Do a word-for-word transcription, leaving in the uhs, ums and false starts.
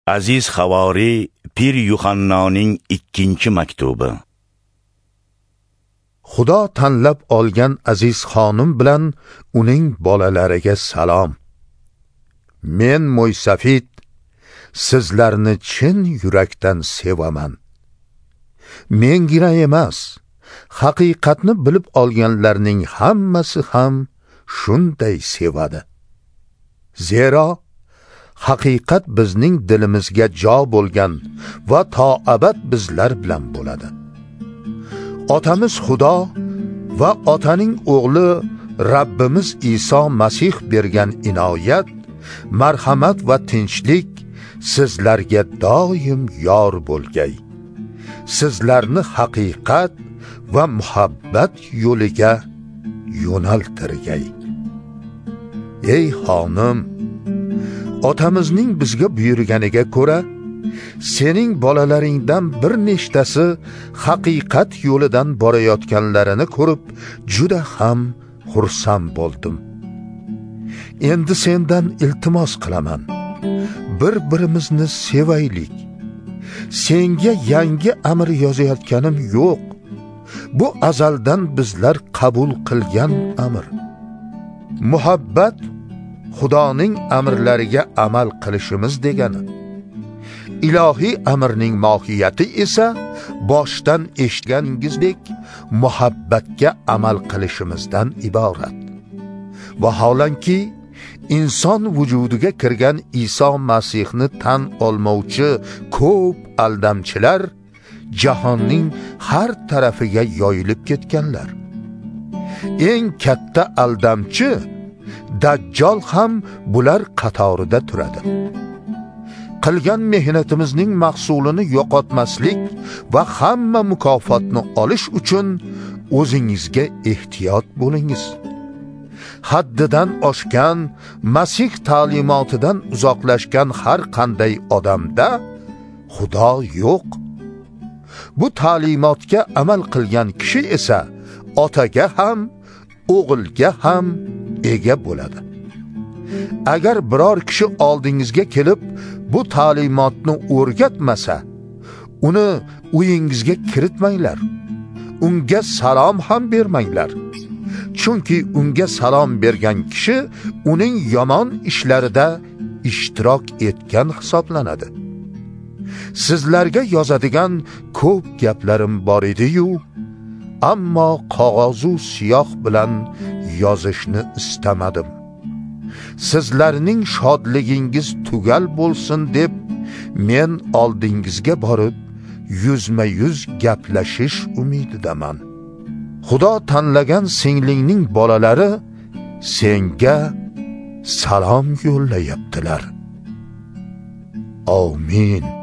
Aziz Havori Pir Yuhannoning ikkinchi maktubi. Xudo tanlab olgan aziz xonim bilan uning bolalariga salom. Men Mo'ysafid sizlarni chin yurakdan sevaman. Mengina emas, haqiqatni bilib olganlarning hammasi ham shunday sevadi. Zero haqiqat bizning dilimizga jo bo'lgan va to abad bizlar bilan bo'ladi. Otamiz Xudo va otaning o'g'li Rabbimiz Iso Masih bergan inoyat, marhamat va tinchlik sizlarga doim yor bo'lgay. Sizlarni haqiqat va muhabbat yo'liga yo'naltirgay. Ey xonim, otamizning bizga buyurganiga ko'ra, sening bolalaringdan bir nechtasi haqiqat yo'lidan borayotganlarini ko'rib juda ham xursand bo'ldim. Endi sendan iltimos qilaman, bir-birimizni sevaylik. Senga yangi amr yozayotganim yo'q. Bu azaldan bizlar qabul qilgan amr. Muhabbat Xudoning amrlariga amal qilishimiz degani. Ilohiy amrning mohiyati esa boshdan eshitganingizdek muhabbatga amal qilishimizdan iborat. Vaholanki inson vujudiga kirgan Iso Masihni tan olmovchi ko'p aldamchilar jahonning har tarafiga yoyilib ketganlar. Eng katta aldamchi Dajjal ham bular qatorida turadi. Qilgan mehnatimizning mahsulini yo'qotmaslik va hamma mukofotni olish uchun o'zingizga ehtiyot bo'lingiz. Haddidan oshgan, Masih ta'limotidan uzoqlashgan har qanday odamda Xudo yo'q. Bu ta'limotga amal qilgan kishi esa otaga ham, o'g'ilga ham ega bo'ladi. Agar biror kishi oldingizga kelib bu ta'limotni o'rgatmasa, uni uyingizga kiritmanglar. Unga salom ham bermanglar. Chunki unga salom bergan kishi uning yomon ishlarida ishtirok etgan hisoblanadi. Sizlarga yozadigan ko'p gaplarim bor edi-yu, ammo qog'ozu siyoh bilan yozishni istamadim. Sizlarning shodligingiz tugal bo'lsin deb men oldingizga borib yuzma-yuz gaplashish umididaman. Xudo tanlagan singlingning bolalari senga salom yo'llayaptilar. Amin.